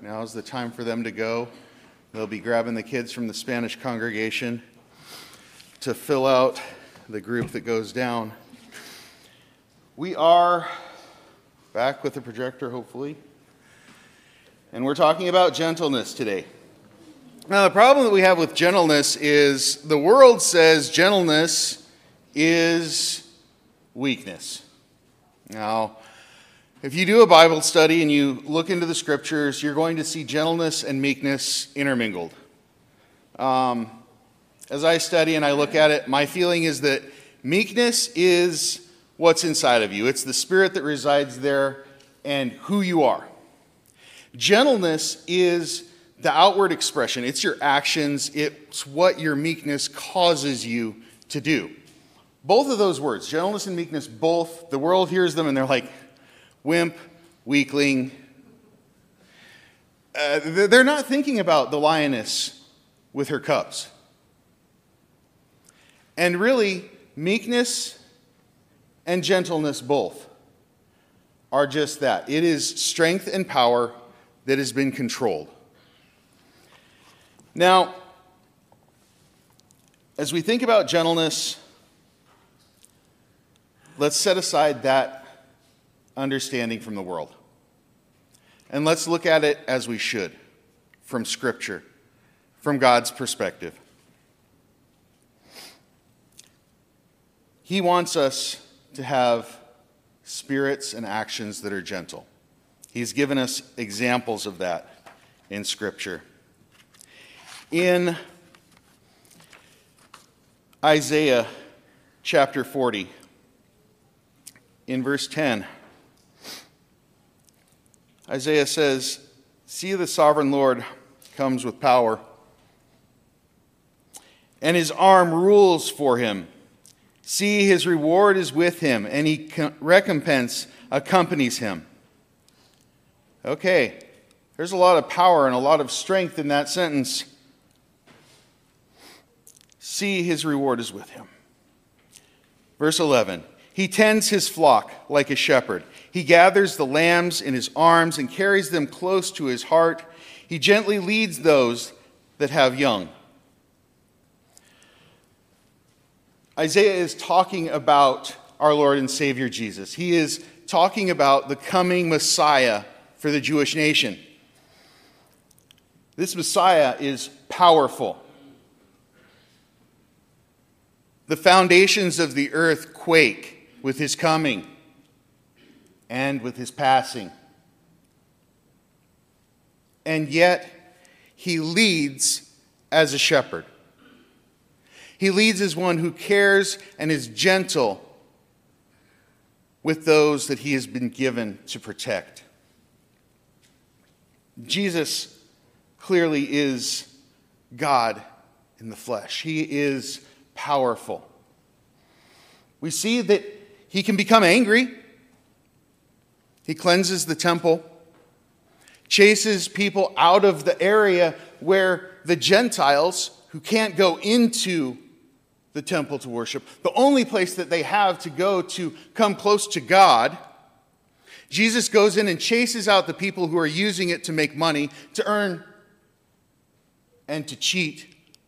Now's the time for them to go. They'll be grabbing the kids from the Spanish congregation to fill out the group that goes down. We are back with the projector, hopefully. And we're talking about gentleness today. Now, the problem that we have with gentleness is the world says gentleness is weakness. Now, if you do a Bible study and you look into the scriptures, you're going to see gentleness and meekness intermingled. As I study and I look at it, my feeling is that meekness is what's inside of you. It's the spirit that resides there and who you are. Gentleness is the outward expression. It's your actions. It's what your meekness causes you to do. Both of those words, gentleness and meekness, both, the world hears them and they're like, wimp, weakling. They're not thinking about the lioness with her cubs. And really, meekness and gentleness both are just that. It is strength and power that has been controlled. Now, as we think about gentleness, let's set aside that understanding from the world. And let's look at it as we should, from Scripture, from God's perspective. He wants us to have spirits and actions that are gentle. He's given us examples of that in Scripture. In Isaiah chapter 40, in verse 10, Isaiah says, "See, the sovereign Lord comes with power, and his arm rules for him. See, his reward is with him, and recompense accompanies him." Okay, there's a lot of power and a lot of strength in that sentence. See, his reward is with him. Verse 11, "He tends his flock like a shepherd. He gathers the lambs in his arms and carries them close to his heart. He gently leads those that have young." Isaiah is talking about our Lord and Savior Jesus. He is talking about the coming Messiah for the Jewish nation. This Messiah is powerful. The foundations of the earth quake with his coming and with his passing. And yet, he leads as a shepherd. He leads as one who cares and is gentle with those that he has been given to protect. Jesus clearly is God in the flesh. He is powerful. We see that he can become angry. He cleanses the temple, chases people out of the area where the Gentiles, who can't go into the temple to worship, the only place that they have to go to come close to God, Jesus goes in and chases out the people who are using it to make money, to earn, and to cheat.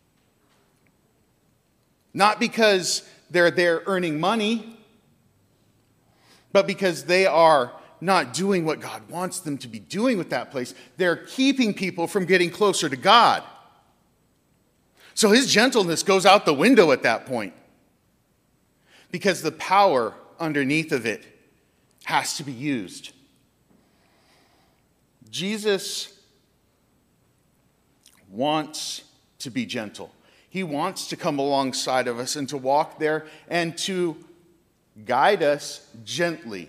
Not because they're there earning money, but because they are not doing what God wants them to be doing with that place. They're keeping people from getting closer to God. So his gentleness goes out the window at that point, because the power underneath of it has to be used. Jesus wants to be gentle. He wants to come alongside of us and to walk there and to guide us gently.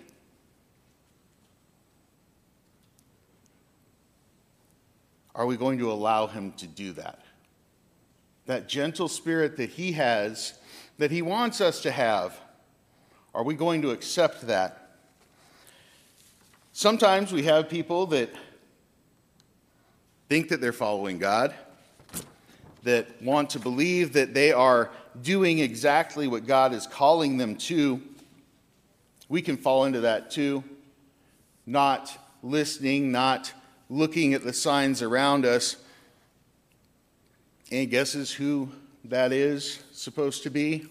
Are we going to allow him to do that? That gentle spirit that he has, that he wants us to have, are we going to accept that? Sometimes we have people that think that they're following God, that want to believe that they are doing exactly what God is calling them to. We can fall into that too. Not listening, not looking at the signs around us. Any guesses who that is supposed to be?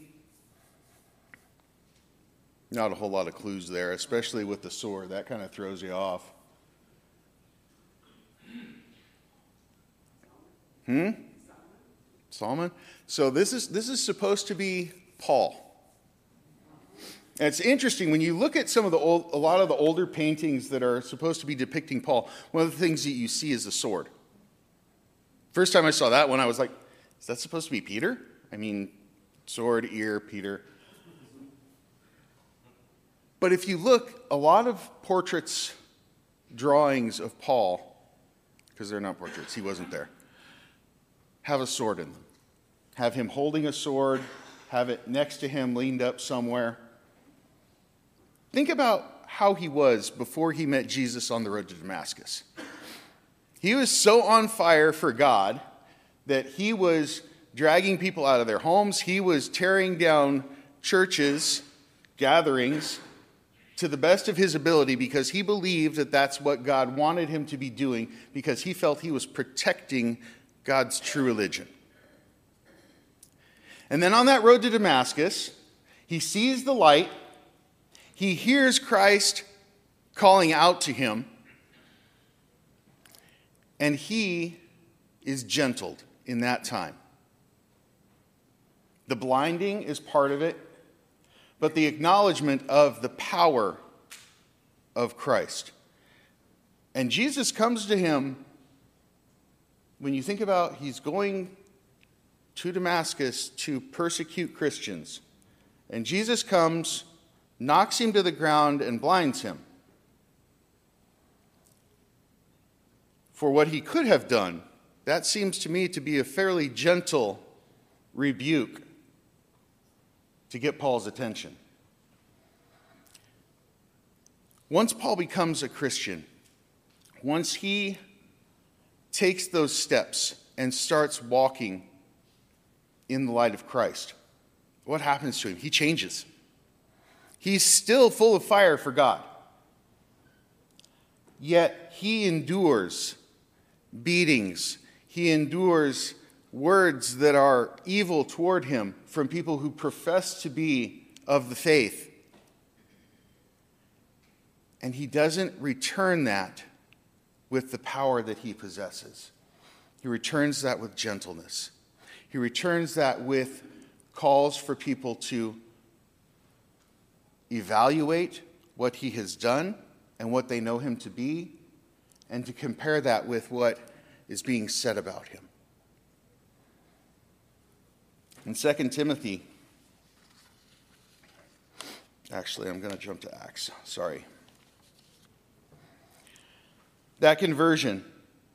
Not a whole lot of clues there, especially with the sword. That kind of throws you off. Solomon? So this is supposed to be Paul. And it's interesting, when you look at a lot of the older paintings that are supposed to be depicting Paul, one of the things that you see is the sword. First time I saw that one, I was like, is that supposed to be Peter? I mean, sword, ear, Peter. But if you look, a lot of portraits, drawings of Paul, because they're not portraits, he wasn't there, have a sword in them. Have him holding a sword, have it next to him, leaned up somewhere. Think about how he was before he met Jesus on the road to Damascus. He was so on fire for God that he was dragging people out of their homes. He was tearing down churches, gatherings, to the best of his ability, because he believed that that's what God wanted him to be doing, because he felt he was protecting God's true religion. And then on that road to Damascus, he sees the light. He hears Christ calling out to him, and he is gentled in that time. The blinding is part of it, but the acknowledgement of the power of Christ. And Jesus comes to him, when you think about he's going to Damascus to persecute Christians, and Jesus comes, knocks him to the ground, and blinds him. For what he could have done, that seems to me to be a fairly gentle rebuke to get Paul's attention. Once Paul becomes a Christian, once he takes those steps and starts walking in the light of Christ, what happens to him? He changes. He's still full of fire for God. Yet he endures beatings. He endures words that are evil toward him from people who profess to be of the faith. And he doesn't return that with the power that he possesses. He returns that with gentleness. He returns that with calls for people to evaluate what he has done and what they know him to be, and to compare that with what is being said about him. In 2 Timothy, actually, I'm going to jump to Acts. Sorry. That conversion.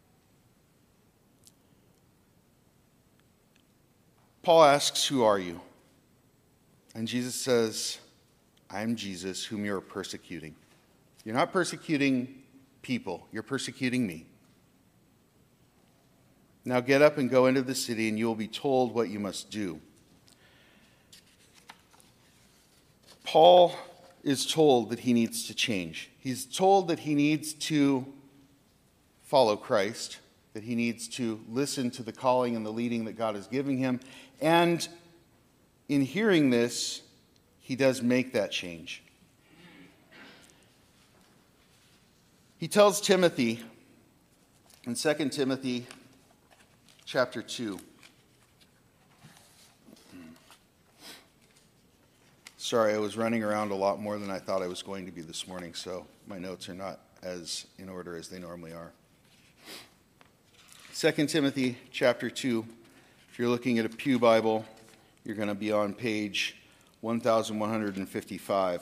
Paul asks, "Who are you?" And Jesus says, "I am Jesus, whom you are persecuting." You're not persecuting people. You're persecuting me. Now get up and go into the city, and you will be told what you must do. Paul is told that he needs to change. He's told that he needs to follow Christ, that he needs to listen to the calling and the leading that God is giving him. And in hearing this, he does make that change. He tells Timothy in 2 Timothy chapter 2. Sorry, I was running around a lot more than I thought I was going to be this morning, so my notes are not as in order as they normally are. 2 Timothy chapter 2. If you're looking at a Pew Bible, you're going to be on page 1155.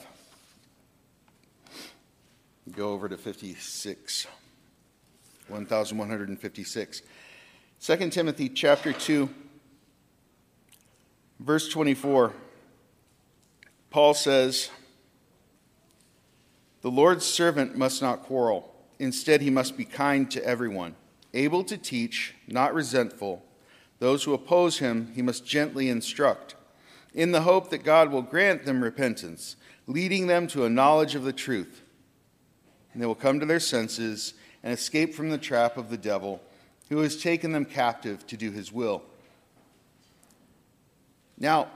Go over to 56. 1156. 2 Timothy chapter 2, verse 24. Paul says, "The Lord's servant must not quarrel. Instead, he must be kind to everyone, able to teach, not resentful. Those who oppose him he must gently instruct, in the hope that God will grant them repentance, leading them to a knowledge of the truth. And they will come to their senses and escape from the trap of the devil, who has taken them captive to do his will. Now,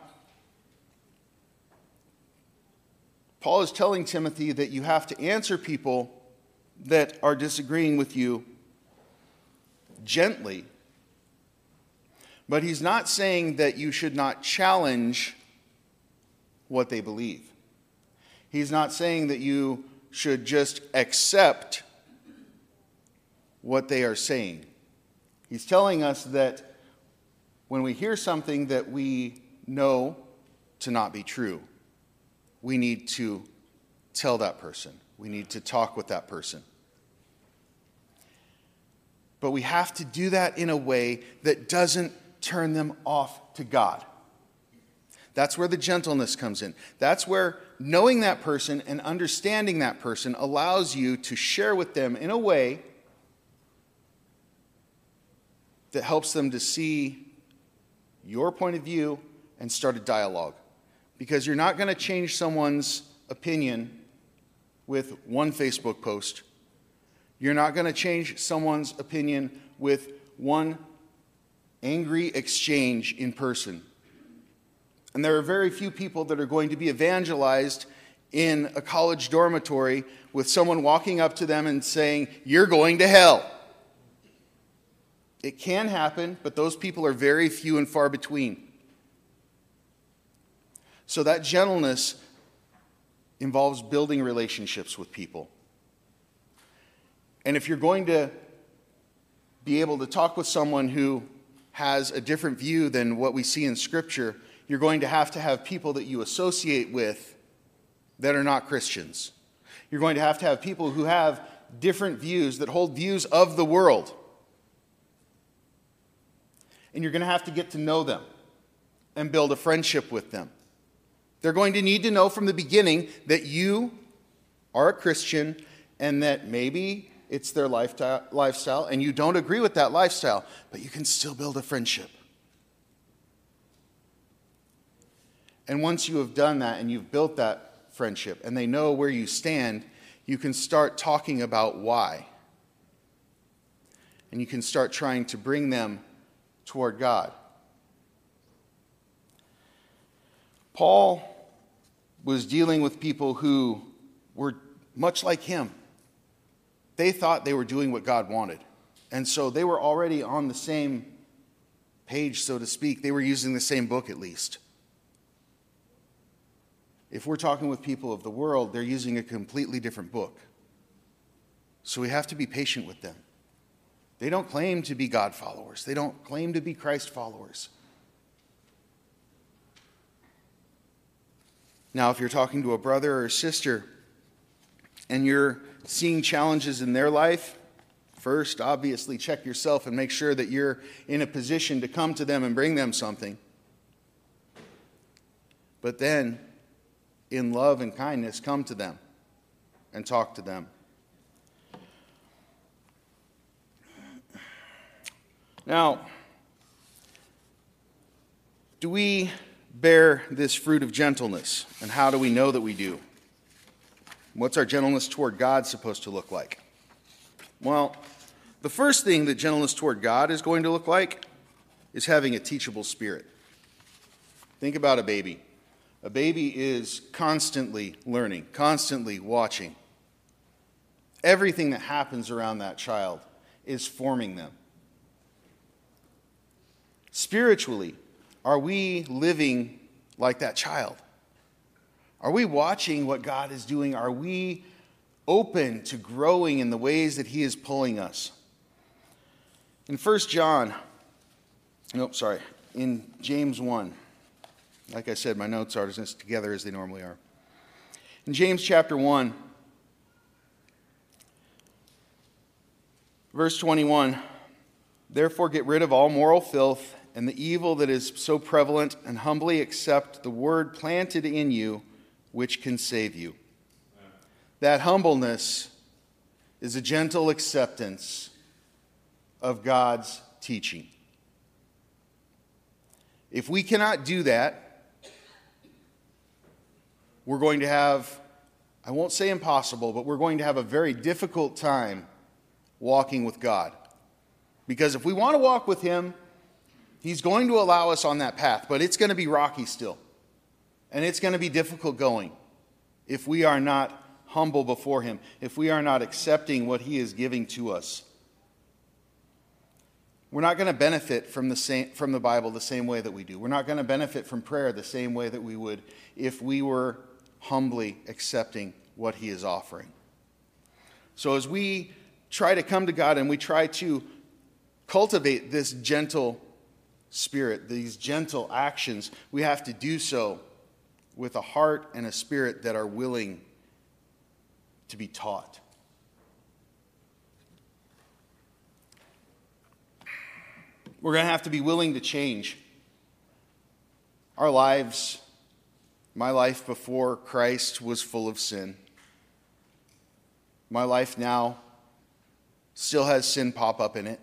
Paul is telling Timothy that you have to answer people that are disagreeing with you gently, but he's not saying that you should not challenge what they believe. He's not saying that you should just accept what they are saying. He's telling us that when we hear something that we know to not be true, we need to tell that person. We need to talk with that person. But we have to do that in a way that doesn't turn them off to God. That's where the gentleness comes in. That's where knowing that person and understanding that person allows you to share with them in a way that helps them to see your point of view and start a dialogue. Because you're not going to change someone's opinion with one Facebook post. You're not going to change someone's opinion with one angry exchange in person. And there are very few people that are going to be evangelized in a college dormitory with someone walking up to them and saying, "You're going to hell." It can happen, but those people are very few and far between. So that gentleness involves building relationships with people. And if you're going to be able to talk with someone who has a different view than what we see in Scripture, you're going to have people that you associate with that are not Christians. You're going to have people who have different views, that hold views of the world. And you're going to have to get to know them and build a friendship with them. They're going to need to know from the beginning that you are a Christian and that maybe it's their lifestyle and you don't agree with that lifestyle, but you can still build a friendship. And once you have done that and you've built that friendship and they know where you stand, you can start talking about why. And you can start trying to bring them toward God. Paul was dealing with people who were much like him. They thought they were doing what God wanted. And so they were already on the same page, so to speak. They were using the same book at least. If we're talking with people of the world, they're using a completely different book. So we have to be patient with them. They don't claim to be God followers. They don't claim to be Christ followers. Now, if you're talking to a brother or a sister and you're seeing challenges in their life, first, obviously, check yourself and make sure that you're in a position to come to them and bring them something. But then, in love and kindness, come to them and talk to them. Now, do we bear this fruit of gentleness? And how do we know that we do? What's our gentleness toward God supposed to look like? Well, the first thing that gentleness toward God is going to look like is having a teachable spirit. Think about a baby. A baby is constantly learning, constantly watching. Everything that happens around that child is forming them. Spiritually, are we living like that child? Are we watching what God is doing? Are we open to growing in the ways that He is pulling us? In in James 1, like I said, my notes aren't as together as they normally are. In James chapter 1, verse 21, "Therefore get rid of all moral filth and the evil that is so prevalent, and humbly accept the word planted in you, which can save you." That humbleness is a gentle acceptance of God's teaching. If we cannot do that, we're going to have, I won't say impossible, but we're going to have a very difficult time walking with God. Because if we want to walk with him, he's going to allow us on that path, but it's going to be rocky still. And it's going to be difficult going if we are not humble before him, if we are not accepting what he is giving to us. We're not going to benefit from the Bible the same way that we do. We're not going to benefit from prayer the same way that we would if we were humbly accepting what he is offering. So as we try to come to God and we try to cultivate this gentle spirit, these gentle actions, we have to do so with a heart and a spirit that are willing to be taught. We're going to have to be willing to change. Our lives, my life before Christ was full of sin. My life now still has sin pop up in it.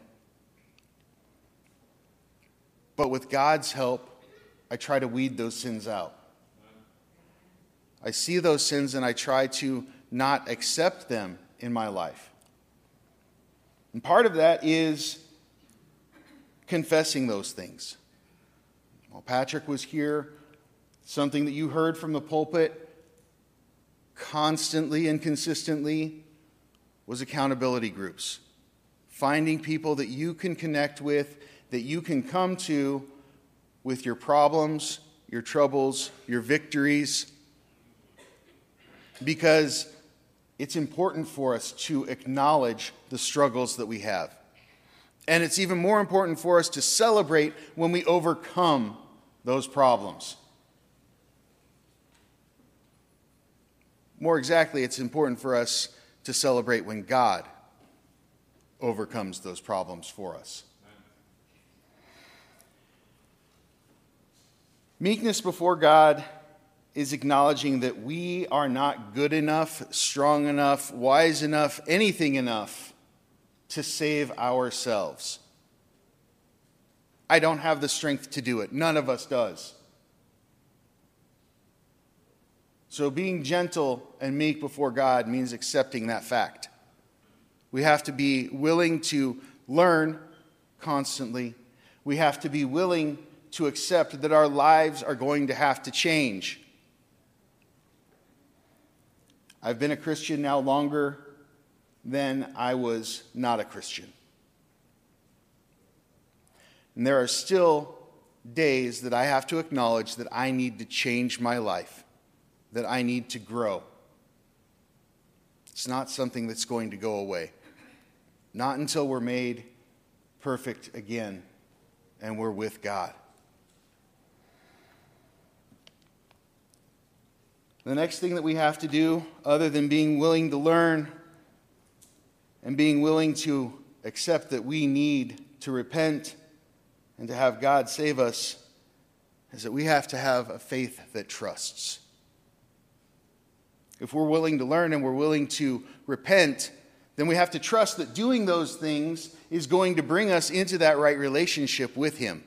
But with God's help, I try to weed those sins out. I see those sins and I try to not accept them in my life. And part of that is confessing those things. While Patrick was here, something that you heard from the pulpit constantly and consistently was accountability groups. Finding people that you can connect with, that you can come to with your problems, your troubles, your victories. Because it's important for us to acknowledge the struggles that we have. And it's even more important for us to celebrate when we overcome those problems. More exactly, it's important for us to celebrate when God overcomes those problems for us. Meekness before God is acknowledging that we are not good enough, strong enough, wise enough, anything enough to save ourselves. I don't have the strength to do it. None of us does. So being gentle and meek before God means accepting that fact. We have to be willing to learn constantly. We have to be willing to accept that our lives are going to have to change. I've been a Christian now longer than I was not a Christian. And there are still days that I have to acknowledge that I need to change my life, that I need to grow. It's not something that's going to go away. Not until we're made perfect again and we're with God. The next thing that we have to do, other than being willing to learn and being willing to accept that we need to repent and to have God save us, is that we have to have a faith that trusts. If we're willing to learn and we're willing to repent, then we have to trust that doing those things is going to bring us into that right relationship with Him.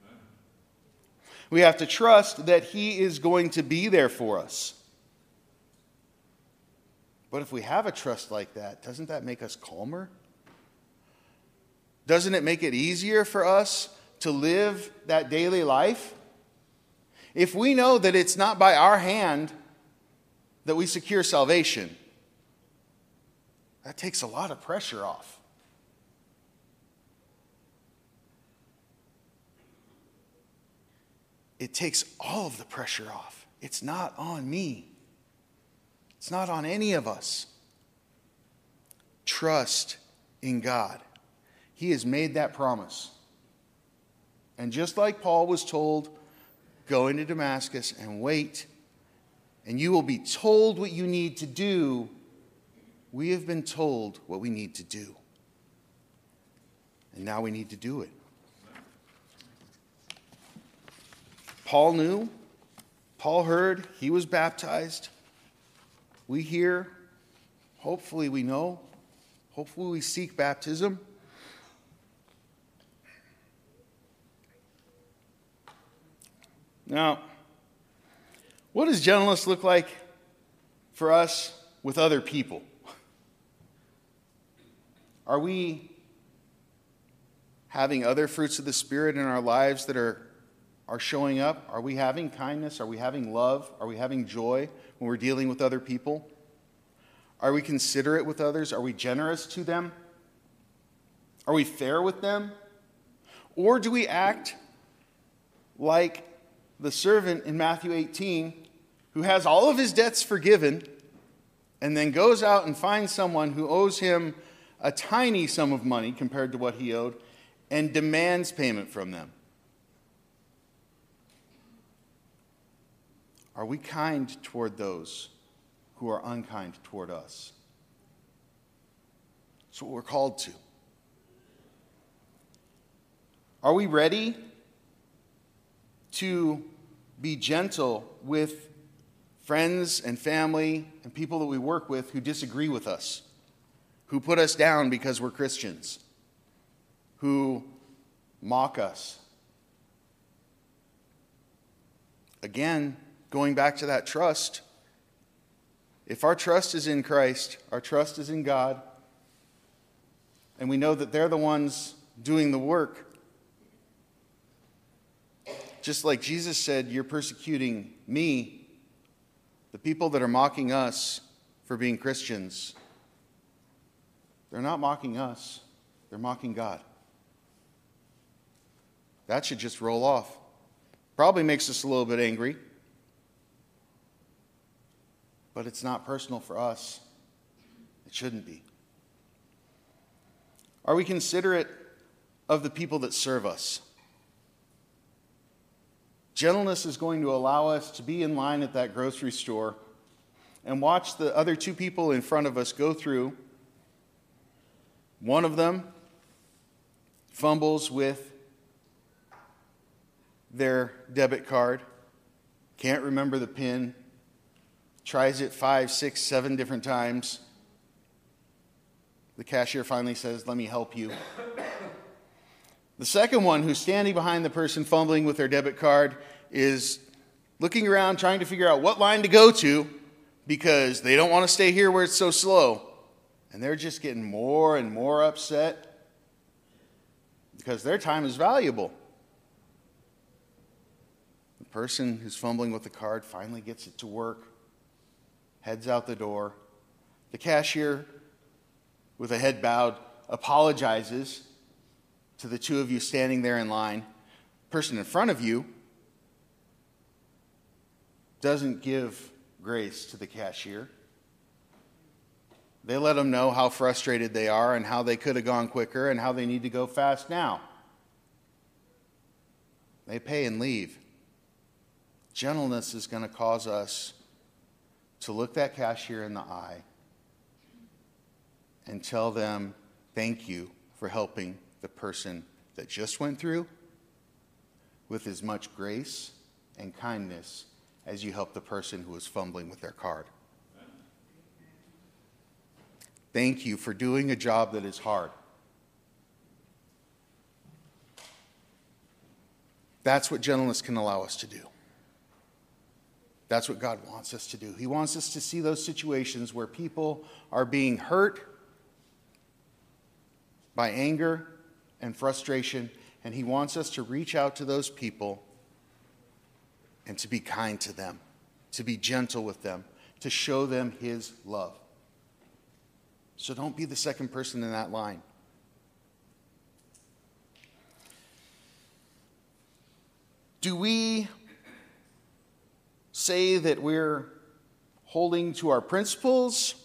We have to trust that He is going to be there for us. But if we have a trust like that, doesn't that make us calmer? Doesn't it make it easier for us to live that daily life? If we know that it's not by our hand that we secure salvation, that takes a lot of pressure off. It takes all of the pressure off. It's not on me. It's not on any of us. Trust in God. He has made that promise. And just like Paul was told, go into Damascus and wait, and you will be told what you need to do. We have been told what we need to do. And now we need to do it. Paul knew. Paul heard. He was baptized. We hear. Hopefully we know. Hopefully we seek baptism. Now, what does gentleness look like for us with other people? Are we having other fruits of the Spirit in our lives that are showing up? Are we having kindness? Are we having love? Are we having joy when we're dealing with other people? Are we considerate with others? Are we generous to them? Are we fair with them? Or do we act like the servant in Matthew 18 who has all of his debts forgiven and then goes out and finds someone who owes him a tiny sum of money compared to what he owed and demands payment from them? Are we kind toward those who are unkind toward us? That's what we're called to. Are we ready to be gentle with friends and family and people that we work with who disagree with us, who put us down because we're Christians, who mock us? Again, going back to that trust, if our trust is in Christ, our trust is in God, and we know that they're the ones doing the work, just like Jesus said, you're persecuting me, the people that are mocking us for being Christians, they're not mocking us, they're mocking God. That should just roll off. Probably makes us a little bit angry, but it's not personal for us. It shouldn't be. Are we considerate of the people that serve us? Gentleness is going to allow us to be in line at that grocery store and watch the other two people in front of us go through. One of them fumbles with their debit card, can't remember the PIN, tries it 5, 6, 7 different times. The cashier finally says, "Let me help you." The second one, who's standing behind the person fumbling with their debit card, is looking around trying to figure out what line to go to because they don't want to stay here where it's so slow. And they're just getting more and more upset because their time is valuable. The person who's fumbling with the card finally gets it to work, heads out the door. The cashier, with a head bowed, apologizes to the two of you standing there in line. The person in front of you doesn't give grace to the cashier. They let them know how frustrated they are and how they could have gone quicker and how they need to go fast now. They pay and leave. Gentleness is going to cause us to look that cashier in the eye and tell them, thank you for helping the person that just went through with as much grace and kindness as you helped the person who was fumbling with their card. Thank you for doing a job that is hard. That's what gentleness can allow us to do. That's what God wants us to do. He wants us to see those situations where people are being hurt by anger and frustration, and He wants us to reach out to those people and to be kind to them, to be gentle with them, to show them His love. So don't be the second person in that line. Do we say that we're holding to our principles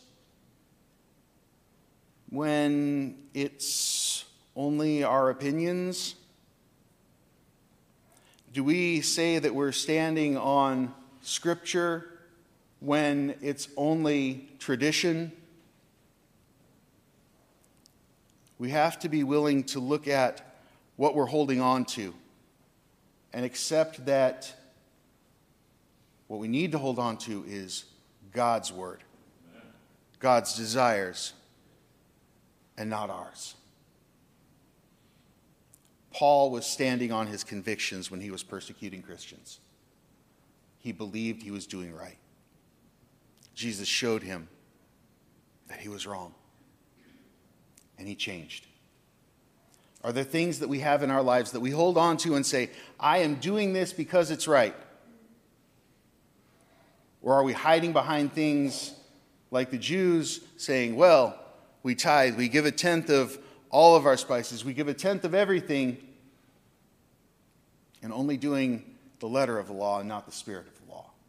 when it's only our opinions? Do we say that we're standing on Scripture when it's only tradition? We have to be willing to look at what we're holding on to and accept that what we need to hold on to is God's word, God's desires, and not ours. Paul was standing on his convictions when he was persecuting Christians. He believed he was doing right. Jesus showed him that he was wrong. and he changed? Are there things that we have in our lives that we hold on to and say, I am doing this because it's right? Or are we hiding behind things like the Jews saying, well, we tithe, we give a tenth of all of our spices, we give a tenth of everything, and only doing the letter of the law and not the spirit of the law?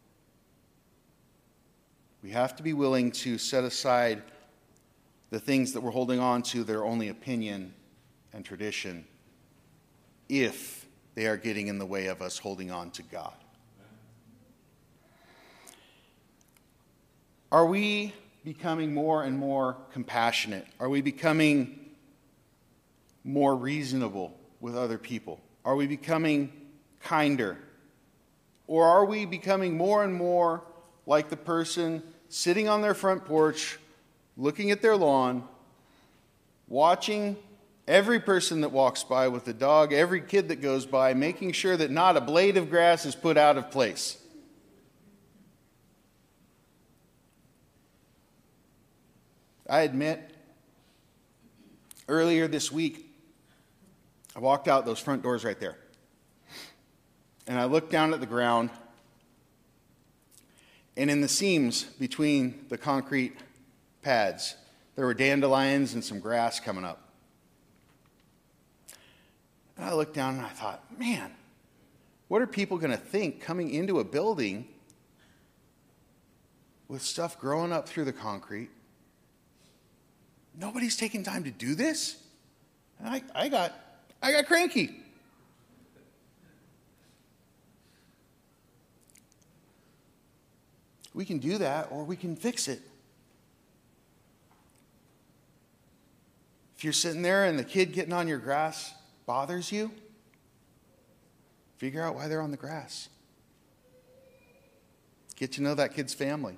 We have to be willing to set aside the things that we're holding on to that are only opinion and tradition if they are getting in the way of us holding on to God. Are we becoming more and more compassionate? Are we becoming more reasonable with other people? Are we becoming kinder? Or are we becoming more and more like the person sitting on their front porch, looking at their lawn, watching every person that walks by with a dog, every kid that goes by, making sure that not a blade of grass is put out of place? I admit, earlier this week, I walked out those front doors right there. And I looked down at the ground, and in the seams between the concrete pads, there were dandelions and some grass coming up. And I looked down and I thought, man, what are people going to think coming into a building with stuff growing up through the concrete? Nobody's taking time to do this? And I got cranky. We can do that, or we can fix it. If you're sitting there and the kid getting on your grass bothers you, figure out why they're on the grass. Get to know that kid's family.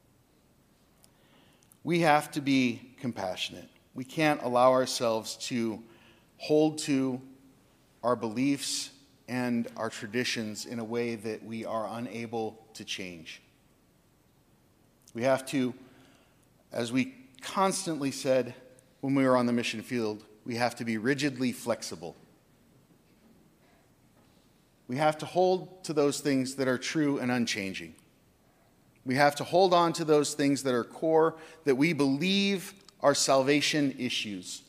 We have to be compassionate. We can't allow ourselves to hold to our beliefs and our traditions in a way that we are unable to change. We have to, as we constantly said when we were on the mission field, we have to be rigidly flexible. We have to hold to those things that are true and unchanging. We have to hold on to those things that are core, that we believe are salvation issues.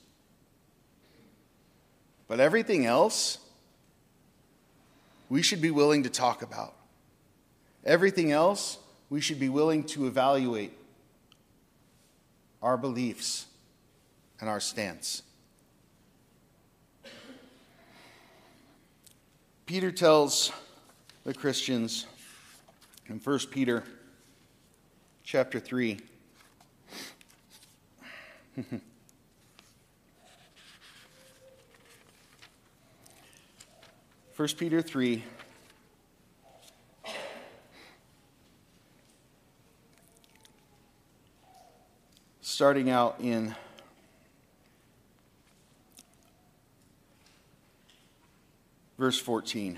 But everything else, we should be willing to talk about. Everything else, we should be willing to evaluate our beliefs and our stance. Peter tells the Christians in 1 Peter chapter 3. 1 Peter 3. Starting out in verse 14.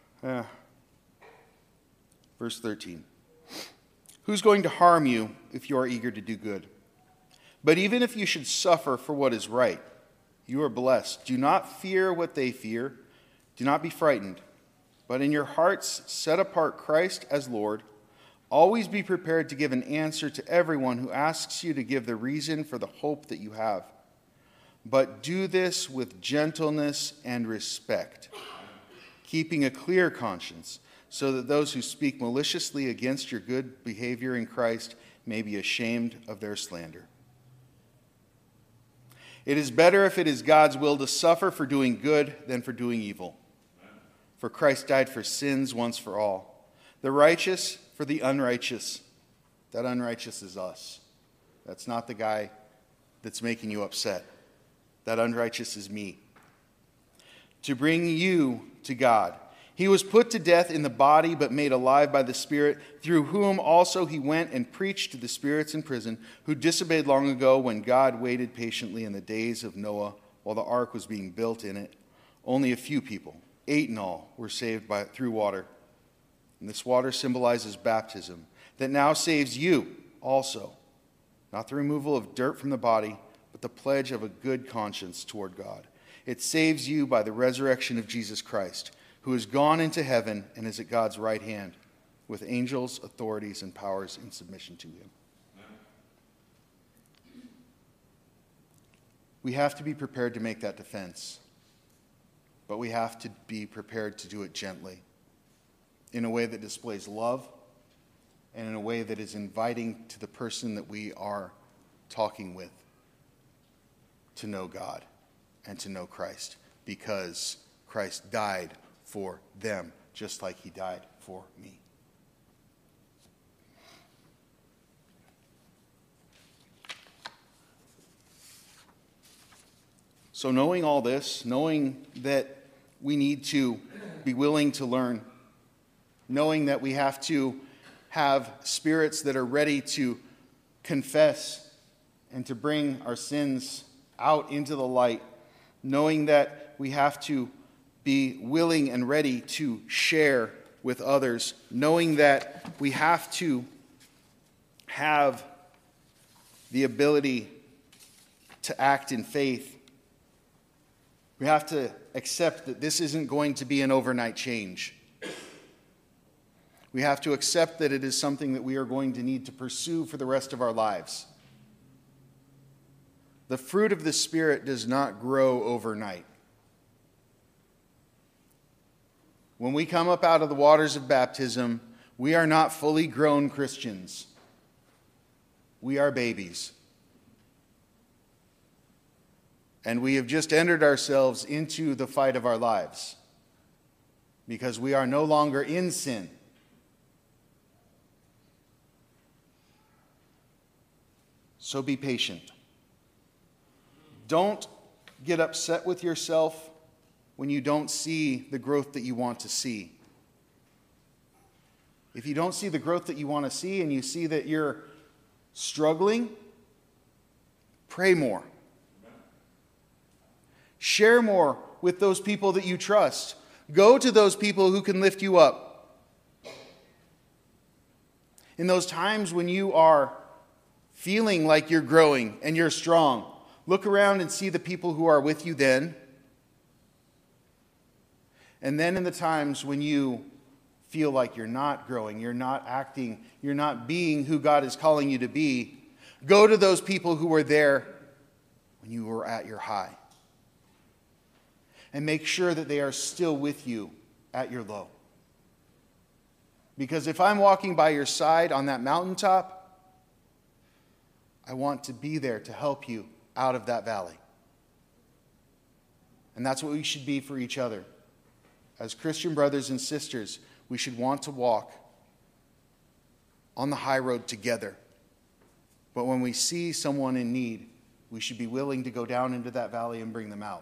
Verse 13. Who's going to harm you if you are eager to do good? But even if you should suffer for what is right, you are blessed. Do not fear what they fear. Do not be frightened. But in your hearts set apart Christ as Lord. Always be prepared to give an answer to everyone who asks you to give the reason for the hope that you have. But do this with gentleness and respect, keeping a clear conscience, so that those who speak maliciously against your good behavior in Christ may be ashamed of their slander. It is better, if it is God's will, to suffer for doing good than for doing evil. For Christ died for sins once for all, the righteous for the unrighteous. That unrighteous is us. That's not the guy that's making you upset. That unrighteous is me. To bring you to God. He was put to death in the body, but made alive by the Spirit, through whom also he went and preached to the spirits in prison, who disobeyed long ago when God waited patiently in the days of Noah while the ark was being built in it. Only a few people, 8 in all, were saved through water. And this water symbolizes baptism, that now saves you also, not the removal of dirt from the body, but but the pledge of a good conscience toward God. It saves you by the resurrection of Jesus Christ, who has gone into heaven and is at God's right hand, with angels, authorities, and powers in submission to him. We have to be prepared to make that defense, but we have to be prepared to do it gently, in a way that displays love and in a way that is inviting to the person that we are talking with to know God and to know Christ, because Christ died for them just like he died for me. So knowing all this, knowing that we need to be willing to learn, knowing that we have to have spirits that are ready to confess and to bring our sins out into the light, knowing that we have to be willing and ready to share with others, knowing that we have to have the ability to act in faith. We have to accept that this isn't going to be an overnight change. We have to accept that it is something that we are going to need to pursue for the rest of our lives. The fruit of the Spirit does not grow overnight. When we come up out of the waters of baptism, we are not fully grown Christians. We are babies. And we have just entered ourselves into the fight of our lives, because we are no longer in sin. So be patient. Don't get upset with yourself when you don't see the growth that you want to see. If you don't see the growth that you want to see and you see that you're struggling, pray more. Share more with those people that you trust. Go to those people who can lift you up. In those times when you are feeling like you're growing and you're strong, look around and see the people who are with you then. And then in the times when you feel like you're not growing, you're not acting, you're not being who God is calling you to be, go to those people who were there when you were at your high. And make sure that they are still with you at your low. Because if I'm walking by your side on that mountaintop, I want to be there to help you out of that valley. And that's what we should be for each other. As Christian brothers and sisters, we should want to walk on the high road together. But when we see someone in need, we should be willing to go down into that valley and bring them out.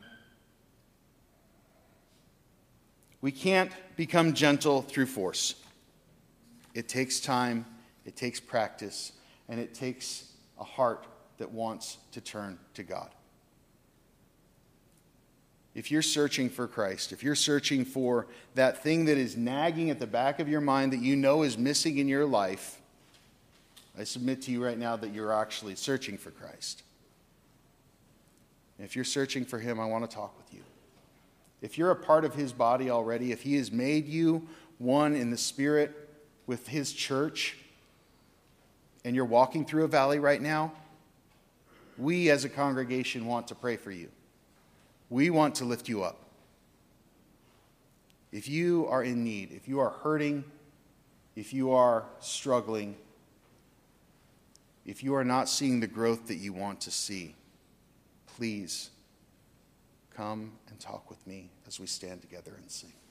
We can't become gentle through force. It takes time, it takes practice, and it takes a heart that wants to turn to God. If you're searching for Christ, if you're searching for that thing that is nagging at the back of your mind that you know is missing in your life, I submit to you right now that you're actually searching for Christ. And if you're searching for him, I want to talk with you. If you're a part of his body already, if he has made you one in the Spirit with his church, and you're walking through a valley right now, we as a congregation want to pray for you. We want to lift you up. If you are in need, if you are hurting, if you are struggling, if you are not seeing the growth that you want to see, please come and talk with me as we stand together and sing.